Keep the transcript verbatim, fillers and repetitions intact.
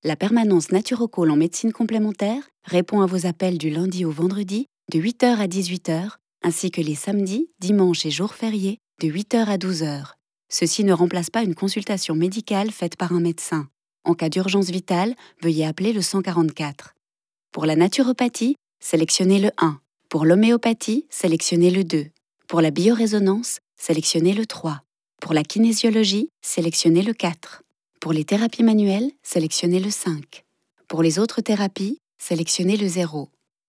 La permanence Naturocall en médecine complémentaire répond à vos appels du lundi au vendredi de huit heures à dix-huit heures, ainsi que les samedis, dimanches et jours fériés de huit heures à douze heures. Ceci ne remplace pas une consultation médicale faite par un médecin. En cas d'urgence vitale, veuillez appeler le cent quarante-quatre. Pour la naturopathie, sélectionnez le un. Pour l'homéopathie, sélectionnez le deux. Pour la biorésonance, sélectionnez le trois. Pour la kinésiologie, sélectionnez le quatre. Pour les thérapies manuelles, sélectionnez le cinq. Pour les autres thérapies, sélectionnez le zéro.